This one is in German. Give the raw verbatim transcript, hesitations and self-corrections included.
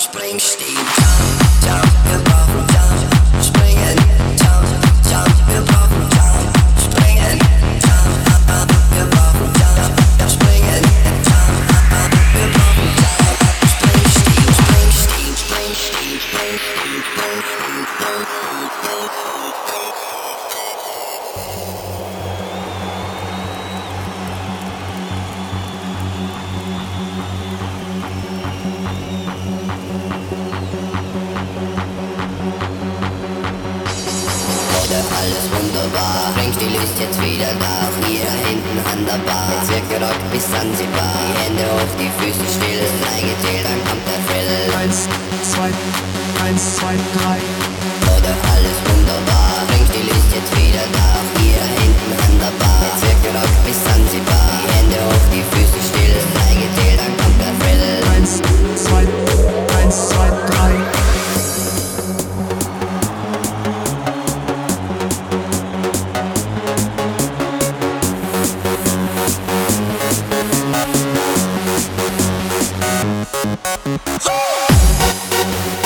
Springsteen, Jump, Jump, wir brauchen Jump, springen, Jump, Jump, wir brauchen Jump, springen, Jump, wir brauchen Jump, ja springen, Jump, wir brauchen Jump, Springsteen, Springsteen, Springsteen, Springsteen, Springsteen, alles wunderbar. Springsteen ist jetzt wieder da, hier hinten an der Bar. Jetzt wird gerockt bis Sansibar. Die Hände hoch, die Füße still, drei gezählt, dann kommt der Thrill. Eins, zwei, eins, zwei, drei. Oder alles wunderbar. Springsteen ist jetzt wieder da, hier hinten an der Bar. Jetzt wird gerockt bis Sansibar. Die Hände hoch, die Füße still, drei gezählt, dann kommt der Thrill. Eins, zwei, eins, zwei, drei. Oh!